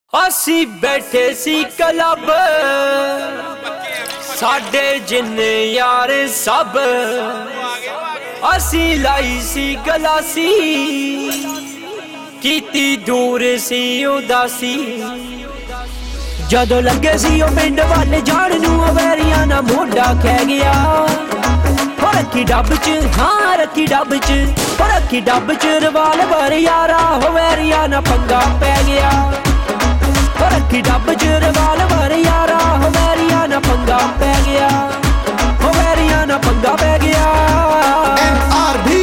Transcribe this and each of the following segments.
ਅਸੀਂ ਬੈਠੇ ਸੀ ਕਲੱਬ ਸਾਡੇ ਜਿੰਨੇ ਯਾਰ ਸਭ ਅਸੀਂ ਲਾਈ ਸੀ ਗਲਾਸੀ ਕੀਤੀ ਦੂਰ ਸੀ ਉਦਾਸੀ ਜਦੋਂ ਲੱਗੇ ਸੀ ਉਹ ਪਿੰਡ ਵੱਲ ਜਾਣ ਨੂੰ ਵੈਰੀਆਂ ਨਾ ਮੋਢਾ ਖਹਿ ਗਿਆ ਹੋ ਰੱਖੀ ਡੱਬ ਚ ਹਾਂ ਰੱਖੀ ਡੱਬ ਚ ਹੋ ਰੱਖੀ ਡੱਬ ਚ ਰਿਵਾਲਵਰ ਯਾਰਾ ਹੋ ਵੈਰੀਆਂ ਨਾ ਪੰਗਾ ਪੈ ਗਿਆ ਹੋ ਰੱਖੀ ਡੱਬ ਚ ਰਿਵਾਲਵਰ ਯਾਰਾ ਹੋ ਵੈਰੀਆਂ ਨਾ ਪੰਗਾ ਪੈ ਗਿਆ ਹੋ ਵੈਰੀਆਂ ਨਾ ਪੰਗਾ ਪੈ ਗਿਆ NRB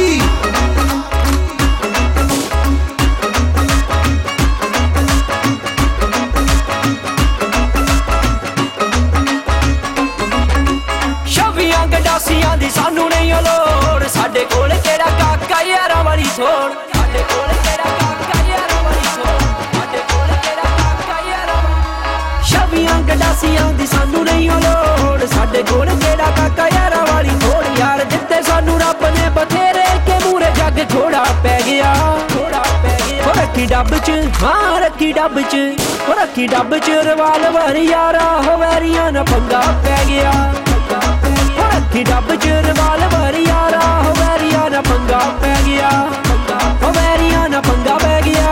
ਸ਼ਵੀਆਂ ਗੰਡਾਸੀਆਂ ਦੀ ਸਾਨੂੰ ਨਹੀਂ ਲੋੜ ਸਾਡੇ ਕੋਲ ਕਿਹੜਾ ਕਾਕਾ ਯਾਰਾਂ ਵਾਲੀ ਥੋੜ ਸਾਡੇ ਕੋਲ ਕਿਹੜਾ ਕਾਕਾ ਯਾਰਾਂ ਵਾਲੀ ਥੋੜ ਸਾਡੇ ਕੋਲ ਕਿਹੜਾ ਕਾਕਾ ਯਾਰਾਂ ਸ਼ਵੀਆਂ ਗੰਡਾਸੀਆਂ ਦੀ ਸਾਨੂੰ ਨਹੀਂ ਲੋੜ ਸਾਡੇ ਕੋਲ ਕਿਹੜਾ ਕਾਕਾ ਯਾਰਾਂ ਵਾਲੀ ਥੋੜ ਯਾਰ ਦਿੱਤੇ ਸਾਨੂੰ ਰੱਬ ਨੇ ਬਥੇਰੇ ਕੇ ਮੂਰੇ ਜੱਗ ਥੋੜਾ ਪੈ ਗਿਆ ਥੋੜਾ ਪੈ ਗਿਆ ਹੋ ਰੱਖੀ ਡੱਬ ਚ ਹਾਂ ਰੱਖੀ ਡੱਬ ਚ ਹੋ ਰੱਖੀ ਡੱਬ ਚ ਰਿਵਾਲਵਰ ਯਾਰਾ ਹੋ ਵੈਰੀਆਂ ਨਾ ਪੰਗਾ ਪੈ ਗਿਆ ਰੱਖੀ ਡੱਬ ਚ ਰਿਵਾਲਵਰ ਯਾਰਾ ਹੋ ਵੈਰੀਆਂ ਨਾ ਪੰਗਾ ਪੈ ਗਿਆ ਹੋ ਵੈਰੀਆਂ ਨਾ ਪੰਗਾ ਪੈ ਗਿਆ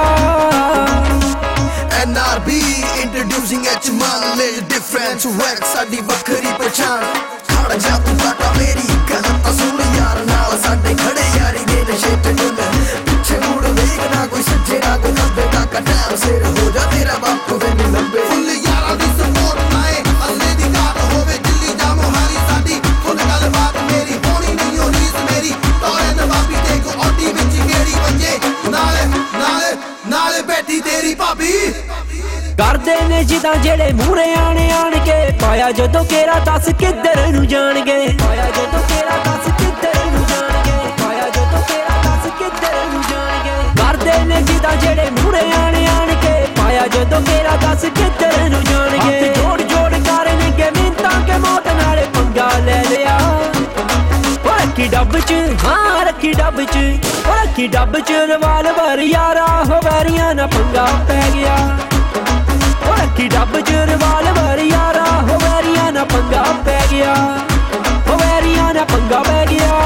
NRB introducing H man little different swag ਸਾਡੀ ਵੱਖਰੀ ਪਛਾਣ ਖੜ ਜਾ ਤੂੰ ਕਾਟਾ ਮੇਰੀ ਗੱਲ ਤਾਂ ਸੁਣ ਯਾਰ ਨਾਲ ਸਾਡੇ ਖੜੇ ਯਾਰੀ ਦੇ ਨਸ਼ੇ ਤੇ ਡੁੱਲ ਪਿੱਛੇ ਮੁੜ ਵੇਖ ਨਾ ਕੋਈ ਸੱਜੇ ਨਾ ਕੋਈ ਖੱਬੇ ਕਾਕਾ ਟਾਈਮ ਸਿਰ ਹੋ ਜਾ ਤੇਰਾ ਬਾਪੂ ਵੇ ਨੀ ਲੰਬੇ ਫੁੱਲ ਯਾਰਾਂ ਦੀ ਸਪੋਰਟ ਨਾਏ ਅੱਲੇ ਦੀ ਘਾਟ ਹੋਵੇ ਦਿੱਲੀ ਜਾ ਮੋਹਾਲੀ ਸਾਡੀ ਫੁੱਲ ਗੱਲਬਾਤ ਮੇਰੀ ਹੋਣੀ ਨਹੀਂ ਹੋ ਰੀਸ ਮੇਰੀ ਤੋਰੇ ਨਵਾਬੀ ਤੇ ਕੋ ਔਡੀ ਵਿੱਚ ਗੇੜੀ ਵੱਜੇ ਨਾਲੇ ਬੈਠੀ ਤੇਰੀ ਭਾਬੀ ਕਰਦੇ ਨੇ ਜਿੱਦਾਂ ਜਿਹੜੇ ਮੂਹਰੇ ਆਣ ਕੇ ਪਾਇਆ ਜਦੋਂ ਕੇਰਾ ਦੱਸ ਕਿੱਧਰ ਨੂੰ ਜਾਣਗੇ ਪਾਇਆ ਜਦੋਂ ਕੇਰਾ ਦੱਸ ਕਿੱਧਰ ਨੂੰ ਜਾਣਗੇ ਪਾਇਆ ਜਦੋਂ ਕੇਰਾ ਦੱਸ ਕਿੱਧਰ ਨੂੰ ਜਾਣਗੇ ਕਰਦੇ ਨੇ ਜਿੱਦਾਂ ਜਿਹੜੇ ਮੂਹਰੇ ਆਣ ਕੇ ਪਾਇਆ ਜਦੋਂ ਕੇਰਾ ਦੱਸ ਕਿੱਧਰ ਨੂੰ ਜਾਣਗੇ ਜੋੜ ਜੋੜ ਕਰਨਗੇ ਮਿੰਤਾਂ ਕੇ ਮੌਤ ਨਾਲੇ ਪੰਗਾ ਲੈ ਲਿਆ ਰੱਖੀ ਡੱਬ ਚ ਹਾਂ ਰੱਖੀ ਡੱਬ ਚ ਰੱਖੀ ਡੱਬ ਚ ਰਿਵਾਲਵਰ ਯਾਰਾ ਹੋ ਵੈਰੀਆਂ ਨਾ ਪੰਗਾ ਪੈ ਗਿਆ ਰੱਖੀ ਡੱਬ ਚ ਰਿਵਾਲਵਰ ਯਾਰਾ ਹੋ ਵੈਰੀਆਂ ਨਾ ਪੰਗਾ ਪੈ ਗਿਆ ਹੋ ਵੈਰੀਆਂ ਨਾ ਪੰਗਾ ਪੈ ਗਿਆ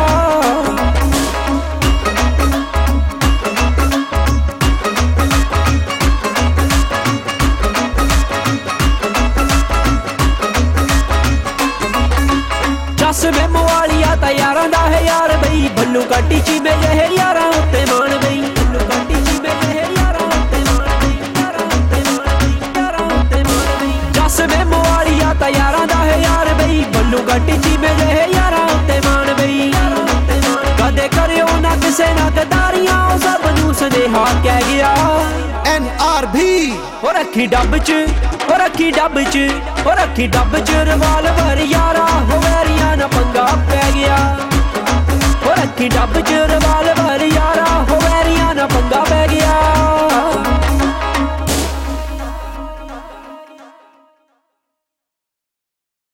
ਜੱਸ ਮੈਮੋ ਵਾਲੀਆ ਤਾਂ ਯਾਰਾਂ ਦਾ ਹੈ ਯਾਰ ਬਈ ਬੱਲੂ ਕਾਟੀ ਚੀਮੇ ਜਿਹੇ ਯਾਰਾਂ ਉੱਤੇ ਮਾਣ ਬਈ ਬੱਲੂ ਕਾਟੀ ਚੀਮੇ ਜਿਹੇ ਯਾਰਾਂ ਉੱਤੇ ਮਾਣ ਬਈ ਯਾਰਾਂ ਉੱਤੇ ਮਾਣ ਬਈ ਯਾਰਾਂ ਉੱਤੇ ਮਾਣ ਬਈ ਜੱਸ ਮੈਮੋ ਵਾਲੀਆ ਤਾਂ ਯਾਰਾਂ ਦਾ ਹੈ ਯਾਰ ਬਈ ਬੱਲੂ ਕਾਟੀ ਚੀਮੇ ਜਿਹੇ ਯਾਰਾਂ ਉੱਤੇ ਮਾਣ ਬਈ ਯਾਰਾਂ ਉੱਤੇ ਮਾਣ ਕਦੇ ਕਰਿਓ ਨਾ ਕਿਸੇ ਨਾਲ ਗਦਾਰੀਆਂ ਉਹ ਸਭ ਨੂੰ ਸੁਨੇਹਾ ਕਹਿ ਗਿਆ NRB ਹੋ ਰੱਖੀ ਡੱਬ ਚ ਹੋ ਰੱਖੀ ਡੱਬ ਚ ਹੋ ਰੱਖੀ ਡੱਬ ਚ ਰਿਵਾਲਵਰ ਯਾਰਾ ਹੋ ਵੈਰੀਆਂ ਨਾ ਪੰਗਾ ਪੈ ਗਿਆ ਹੋ ਰੱਖੀ ਡੱਬ ਚ ਰਿਵਾਲਵਰ